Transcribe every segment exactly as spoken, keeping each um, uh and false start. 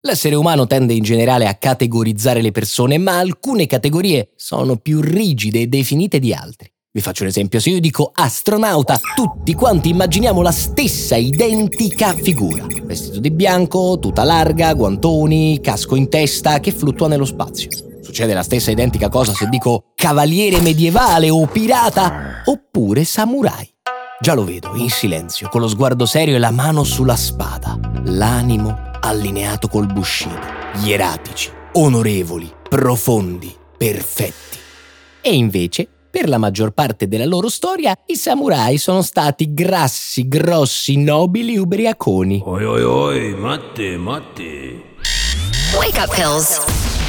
L'essere umano tende in generale a categorizzare le persone, ma alcune categorie sono più rigide e definite di altre. Vi faccio un esempio: se io dico astronauta, tutti quanti immaginiamo la stessa identica figura. Vestito di bianco, tuta larga, guantoni, casco in testa che fluttua nello spazio. Succede la stessa identica cosa se dico cavaliere medievale o pirata oppure samurai. Già lo vedo, in silenzio, con lo sguardo serio e la mano sulla spada. L'animo allineato col bushido. Ieratici, onorevoli, profondi, perfetti. E invece, per la maggior parte della loro storia, i samurai sono stati grassi, grossi, nobili ubriaconi. Oi oi oi, matte, matte. Wake up pills.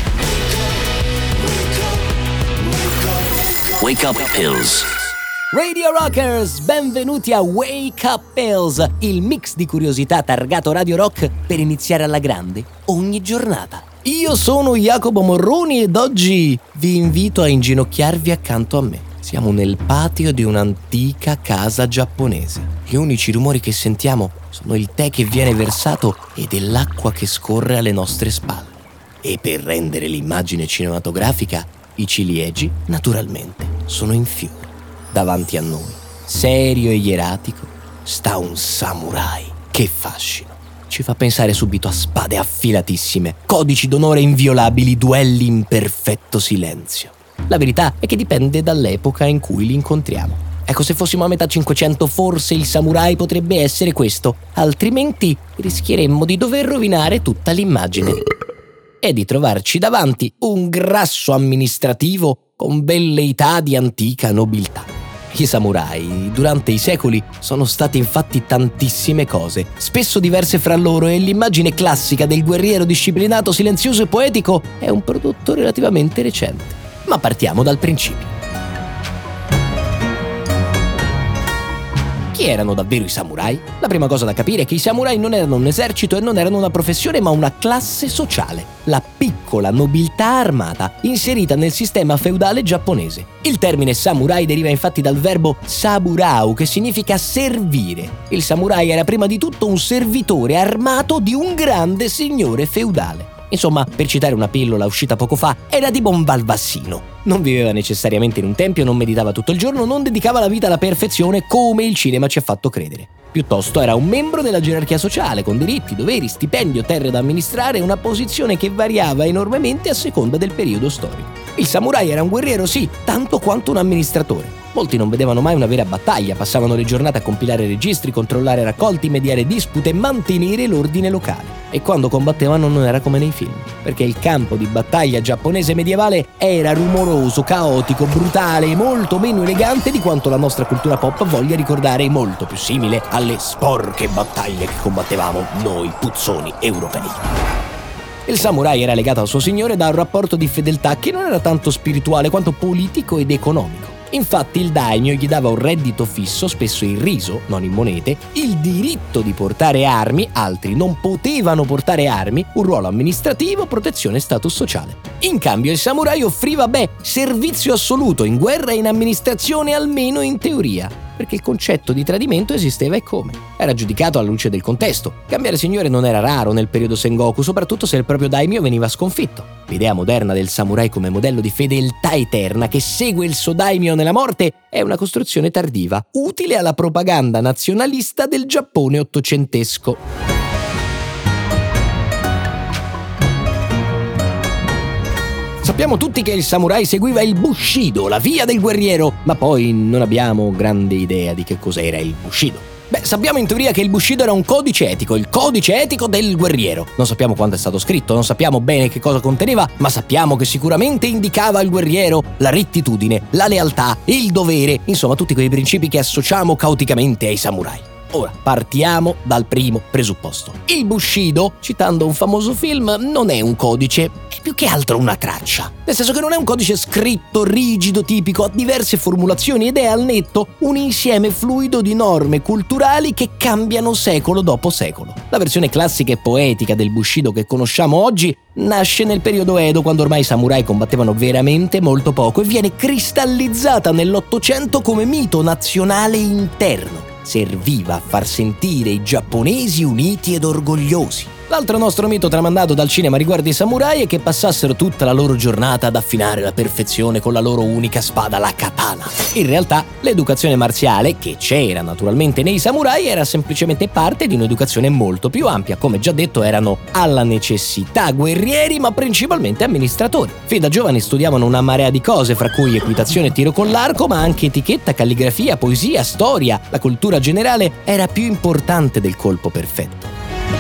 Wake up pills. Radio Rockers, benvenuti a Wake Up Pills, il mix di curiosità targato Radio Rock per iniziare alla grande ogni giornata. Io sono Jacopo Morroni ed oggi vi invito a inginocchiarvi accanto a me. Siamo nel patio di un'antica casa giapponese. Gli unici rumori che sentiamo sono il tè che viene versato e dell'acqua che scorre alle nostre spalle. E per rendere l'immagine cinematografica, i ciliegi, naturalmente, sono in fiore. Davanti a noi, serio e ieratico, sta un samurai. Che fascino! Ci fa pensare subito a spade affilatissime, codici d'onore inviolabili, duelli in perfetto silenzio. La verità è che dipende dall'epoca in cui li incontriamo. Ecco, se fossimo a metà Cinquecento forse il samurai potrebbe essere questo, altrimenti rischieremmo di dover rovinare tutta l'immagine e di trovarci davanti un grasso amministrativo con velleità di antica nobiltà. I samurai, durante i secoli, sono stati infatti tantissime cose, spesso diverse fra loro, e l'immagine classica del guerriero disciplinato, silenzioso e poetico è un prodotto relativamente recente. Ma partiamo dal principio. Chi erano davvero i samurai? La prima cosa da capire è che i samurai non erano un esercito e non erano una professione, ma una classe sociale, la piccola nobiltà armata inserita nel sistema feudale giapponese. Il termine samurai deriva infatti dal verbo saburau, che significa servire. Il samurai era prima di tutto un servitore armato di un grande signore feudale. Insomma, per citare una pillola uscita poco fa, era di buon balbassino. Non viveva necessariamente in un tempio, non meditava tutto il giorno, non dedicava la vita alla perfezione come il cinema ci ha fatto credere. Piuttosto era un membro della gerarchia sociale, con diritti, doveri, stipendio, terre da amministrare e una posizione che variava enormemente a seconda del periodo storico. Il samurai era un guerriero, sì, tanto quanto un amministratore. Molti non vedevano mai una vera battaglia, passavano le giornate a compilare registri, controllare raccolti, mediare dispute e mantenere l'ordine locale. E quando combattevano non era come nei film, perché il campo di battaglia giapponese medievale era rumoroso, caotico, brutale e molto meno elegante di quanto la nostra cultura pop voglia ricordare, e molto più simile alle sporche battaglie che combattevamo noi puzzoni europei. Il samurai era legato al suo signore da un rapporto di fedeltà che non era tanto spirituale quanto politico ed economico. Infatti il daimyo gli dava un reddito fisso, spesso in riso, non in monete, il diritto di portare armi, altri non potevano portare armi, un ruolo amministrativo, protezione e status sociale. In cambio il samurai offriva, beh, servizio assoluto in guerra e in amministrazione, almeno in teoria, perché il concetto di tradimento esisteva e come. Era giudicato alla luce del contesto. Cambiare signore non era raro nel periodo Sengoku, soprattutto se il proprio daimyo veniva sconfitto. L'idea moderna del samurai come modello di fedeltà eterna che segue il suo daimyo nella morte è una costruzione tardiva, utile alla propaganda nazionalista del Giappone ottocentesco. Sappiamo tutti che il samurai seguiva il Bushido, la via del guerriero, ma poi non abbiamo grande idea di che cos'era il Bushido. Beh, sappiamo in teoria che il Bushido era un codice etico, il codice etico del guerriero. Non sappiamo quando è stato scritto, non sappiamo bene che cosa conteneva, ma sappiamo che sicuramente indicava al guerriero la rettitudine, la lealtà, il dovere, insomma tutti quei principi che associamo caoticamente ai samurai. Ora, partiamo dal primo presupposto. Il Bushido, citando un famoso film, non è un codice, è più che altro una traccia. Nel senso che non è un codice scritto, rigido, tipico, ha diverse formulazioni ed è al netto un insieme fluido di norme culturali che cambiano secolo dopo secolo. La versione classica e poetica del Bushido che conosciamo oggi nasce nel periodo Edo, quando ormai i samurai combattevano veramente molto poco, e viene cristallizzata nell'Ottocento come mito nazionale interno. Serviva a far sentire i giapponesi uniti ed orgogliosi. L'altro nostro mito tramandato dal cinema riguardo i samurai è che passassero tutta la loro giornata ad affinare la perfezione con la loro unica spada, la katana. In realtà, l'educazione marziale, che c'era naturalmente nei samurai, era semplicemente parte di un'educazione molto più ampia. Come già detto, erano alla necessità guerrieri, ma principalmente amministratori. Fin da giovani studiavano una marea di cose, fra cui equitazione e tiro con l'arco, ma anche etichetta, calligrafia, poesia, storia. La cultura generale era più importante del colpo perfetto.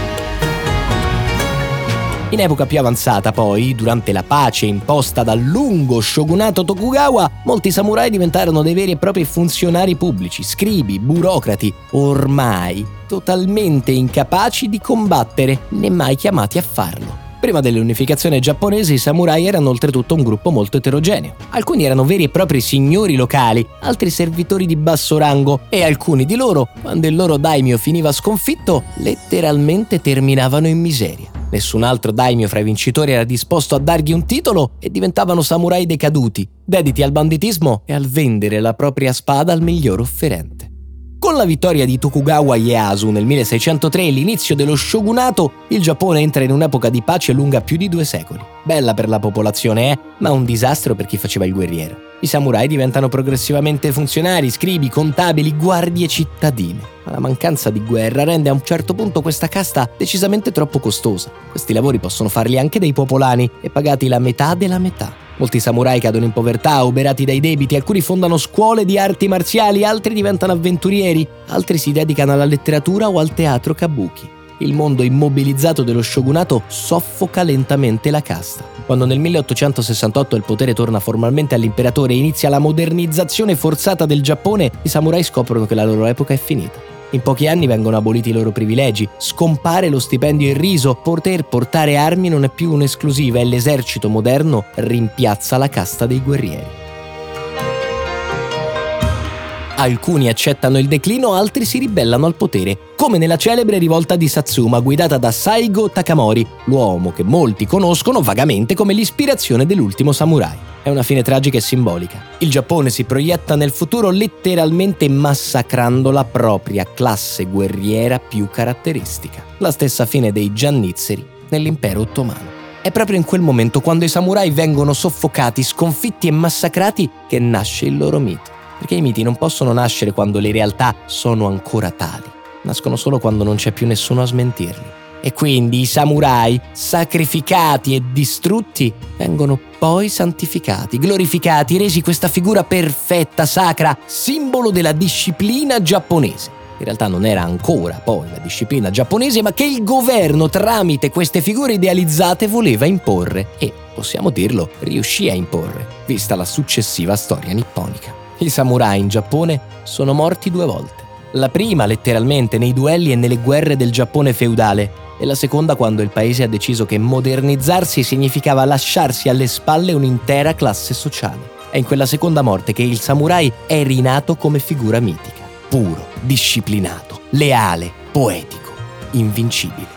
In epoca più avanzata, poi, durante la pace imposta dal lungo shogunato Tokugawa, molti samurai diventarono dei veri e propri funzionari pubblici, scribi, burocrati, ormai totalmente incapaci di combattere, né mai chiamati a farlo. Prima dell'unificazione giapponese i samurai erano oltretutto un gruppo molto eterogeneo. Alcuni erano veri e propri signori locali, altri servitori di basso rango e alcuni di loro, quando il loro daimyo finiva sconfitto, letteralmente terminavano in miseria. Nessun altro daimyo fra i vincitori era disposto a dargli un titolo e diventavano samurai decaduti, dediti al banditismo e al vendere la propria spada al miglior offerente. Con la vittoria di Tokugawa Ieyasu nel milleseicentotre e l'inizio dello shogunato, il Giappone entra in un'epoca di pace lunga più di due secoli. Bella per la popolazione, eh, ma un disastro per chi faceva il guerriero. I samurai diventano progressivamente funzionari, scribi, contabili, guardie cittadine. Ma la mancanza di guerra rende a un certo punto questa casta decisamente troppo costosa. Questi lavori possono farli anche dei popolani e pagati la metà della metà. Molti samurai cadono in povertà, oberati dai debiti, alcuni fondano scuole di arti marziali, altri diventano avventurieri, altri si dedicano alla letteratura o al teatro kabuki. Il mondo immobilizzato dello shogunato soffoca lentamente la casta. Quando nel milleottocentosessantotto il potere torna formalmente all'imperatore e inizia la modernizzazione forzata del Giappone, i samurai scoprono che la loro epoca è finita. In pochi anni vengono aboliti i loro privilegi, scompare lo stipendio irriso, poter portare armi non è più un'esclusiva e l'esercito moderno rimpiazza la casta dei guerrieri. Alcuni accettano il declino, altri si ribellano al potere, come nella celebre rivolta di Satsuma guidata da Saigo Takamori, l'uomo che molti conoscono vagamente come l'ispirazione dell'ultimo samurai. È una fine tragica e simbolica. Il Giappone si proietta nel futuro letteralmente massacrando la propria classe guerriera più caratteristica. La stessa fine dei giannizzeri nell'impero ottomano. È proprio in quel momento, quando i samurai vengono soffocati, sconfitti e massacrati, che nasce il loro mito. Perché i miti non possono nascere quando le realtà sono ancora tali. Nascono solo quando non c'è più nessuno a smentirli. E quindi i samurai, sacrificati e distrutti, vengono poi santificati, glorificati, resi questa figura perfetta, sacra, simbolo della disciplina giapponese. In realtà non era ancora poi la disciplina giapponese, ma che il governo tramite queste figure idealizzate voleva imporre e, possiamo dirlo, riuscì a imporre, vista la successiva storia nipponica. I samurai in Giappone sono morti due volte. La prima letteralmente nei duelli e nelle guerre del Giappone feudale, e la seconda quando il paese ha deciso che modernizzarsi significava lasciarsi alle spalle un'intera classe sociale. È in quella seconda morte che il samurai è rinato come figura mitica, puro, disciplinato, leale, poetico, invincibile.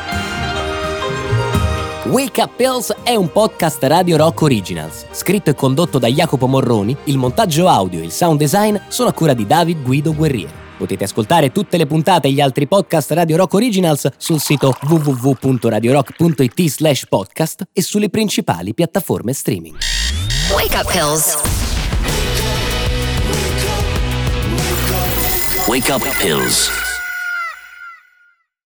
Wake Up Pills è un podcast Radio Rock Originals, scritto e condotto da Jacopo Morroni, il montaggio audio e il sound design sono a cura di David Guido Guerriero. Potete ascoltare tutte le puntate e gli altri podcast Radio Rock Originals sul sito w w w punto radio rock punto i t slash podcast e sulle principali piattaforme streaming. Wake Up Pills. Wake up pills.